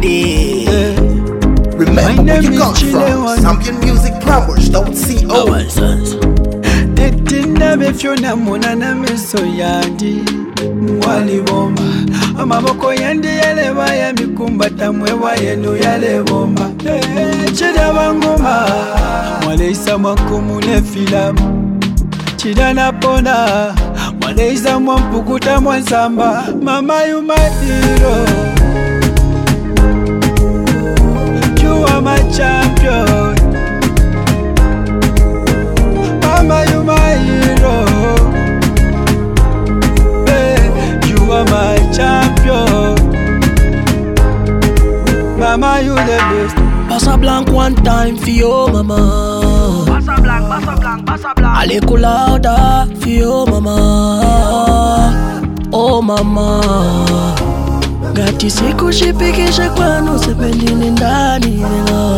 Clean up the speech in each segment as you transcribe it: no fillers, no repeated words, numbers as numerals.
Yandi. Remember where you come from. Zambian Music Plumbers, .co. Tetina befyona munana miso yandi mwali bomba amaboko yandi yaleba ya mikumbata mwewa yenu yale bomba chida bangoma mwaleisa mwankumu ne filamu chida napona mwaleisa mwampukuta mwansamba mama you my hero, you are my champion. Mama, you my hero. Hey, you are my champion. Mama, you the best. Pass a blank one time for you, mama. Pass a blank, pass a blank, pass a blank. A little louder for you, mama. Oh, mama. Gati siku shipikisha kwanu sependini ndani nila.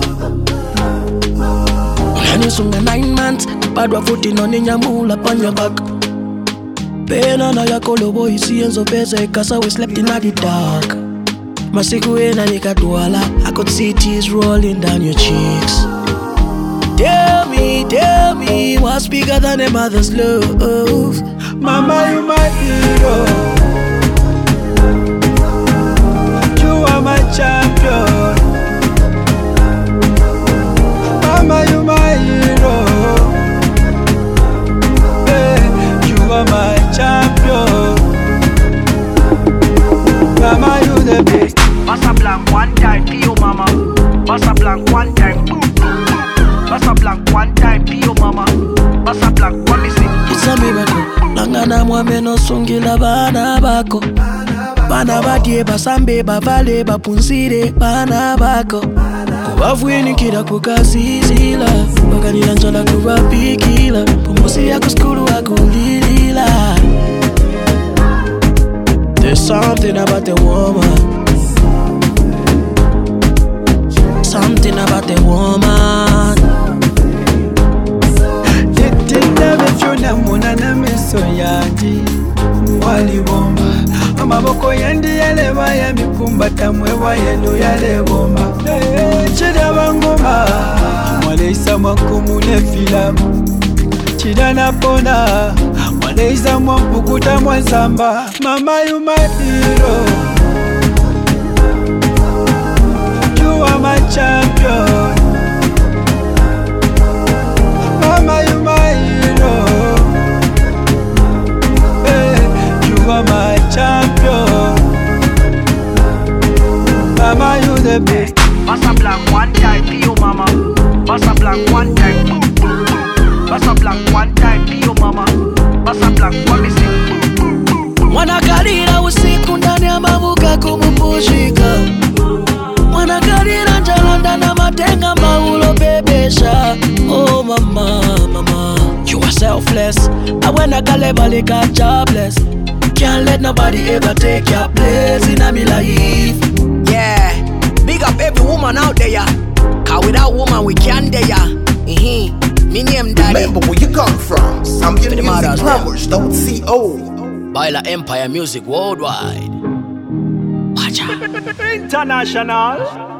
Unanisunga 9 months, badwa futi noni nyamula on your back. Pena na yako lobo isi enzo pesa ikasa we slept in the dark. Masiku ena nikatuala, I could see tears rolling down your cheeks. Tell me, what's bigger than a mother's love? Mama, you my hero. You are my champion. Mama, you my hero. Hey, you are my champion. Mama, you the best. Pass a blank one time for you, mama. Pass a blank one time. Pass a blank one time for you, mama. Pass a blank one me sing. It's a miracle. Langana mwame no sungila bana bako. Bana badie basambe bavale bapunsire bana bako. Kubavuini kida kukasizila. Wakanila njala kurapikila. Pumusi yako skulu wako lilila. There's something about the woman. Something about the woman. Tetina befyona munana miso yandi mwali bomba amaboko yandi yaleba ya mikumbata mwewa yenu yale bomba chida bangoma mwaleisa mwankumu ne filamu chida napona mwaleisa mwampukuta mwansamba mama you my hero, you are my champion. Mama, you my hero. Hey, you are my champion. Mama, you the best. Pass a blank one time for you, mama. Pass a blank one time. Pass a blank one time for you, mama. Pass a blank one me sing. Mwanakalira usiku ndani ya mabuka kumupushika. Mwanakalira njalanda na matenga maulo bebesha. Oh mama, mama, you are selfless. I wanna galebali got jobless. Can't let nobody ever take your place in my life. Yeah, big up every woman out there. Cause without woman we can't there. Me name Daddy. Remember where you come from. Zambian Music Plumbers, .co. Baila Empire Music Worldwide. Watch out. International.